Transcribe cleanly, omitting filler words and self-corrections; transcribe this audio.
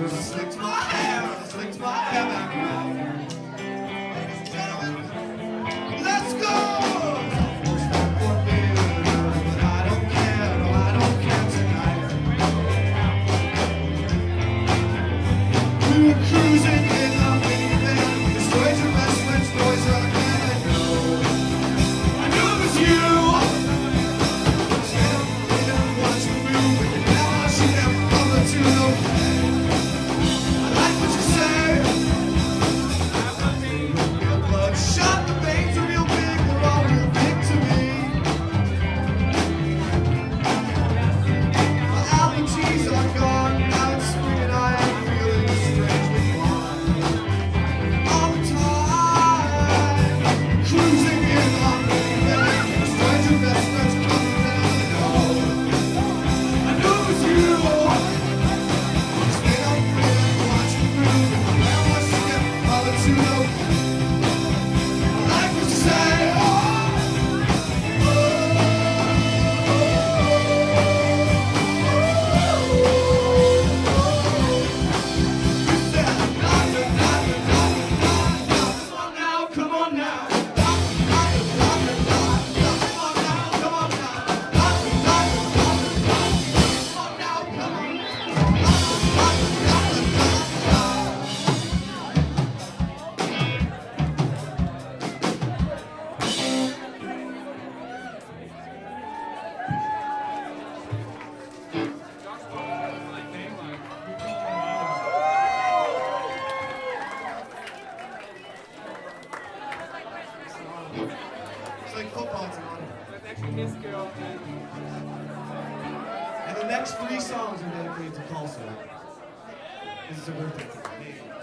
Slicked my hair back around. Ladies and gentlemen, let's go! But I don't care, no, I don't care tonight. We were cruising in the minivan, the stories of best friends, boys are and I knew it was you. Stand up and watch the movie, and now I see them coming to the shot the veins are real big, they're all real big to me. My allergies are gone, now it's spring and I am feeling strangely fine. All the time, cruising in on the minivan, the stranger best friends coming down the hill. I knew it was you. Stay up and watch the movie, and now I skip all the two notes. It's like football tonight. And the next 3 songs are dedicated to Tulsa. This is a birthday.